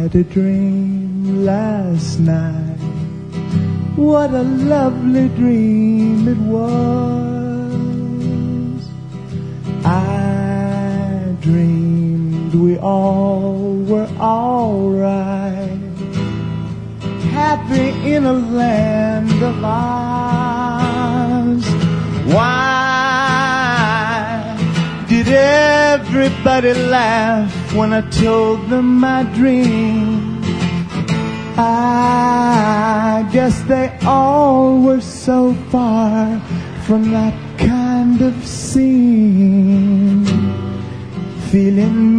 had a dream last night. What a lovely dream it was. I dreamed we all were alright, happy in a land of ours. Why did everybody laugh when I told them my dream? I guess they all were so far from that kind of scene, feeling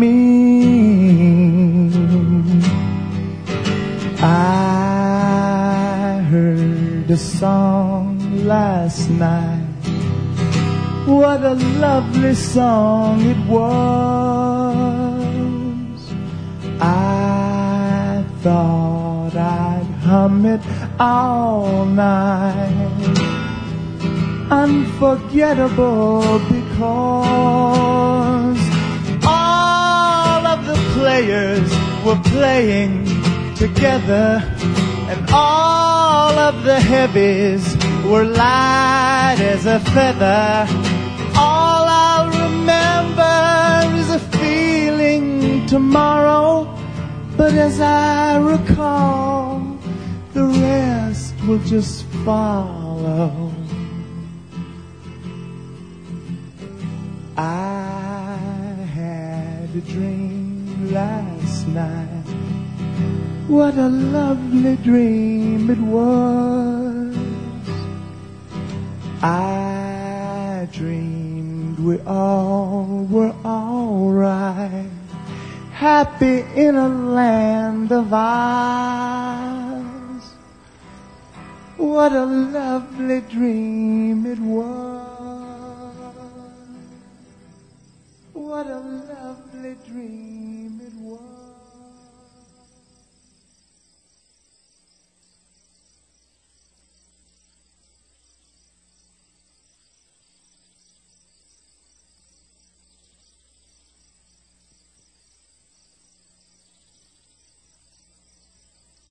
mean. I heard a song last night. What a lovely song it was. I thought I'd hum it all night. Unforgettable because all of the players were playing together, and all of the heavies were light as a feather. All I'll remember is a feeling tomorrow, but as I recall, the rest will just follow. I had a dream last night. What a lovely dream it was. I dreamed we all were alright, happy in a land of ours. What a lovely dream it was. What a lovely dream.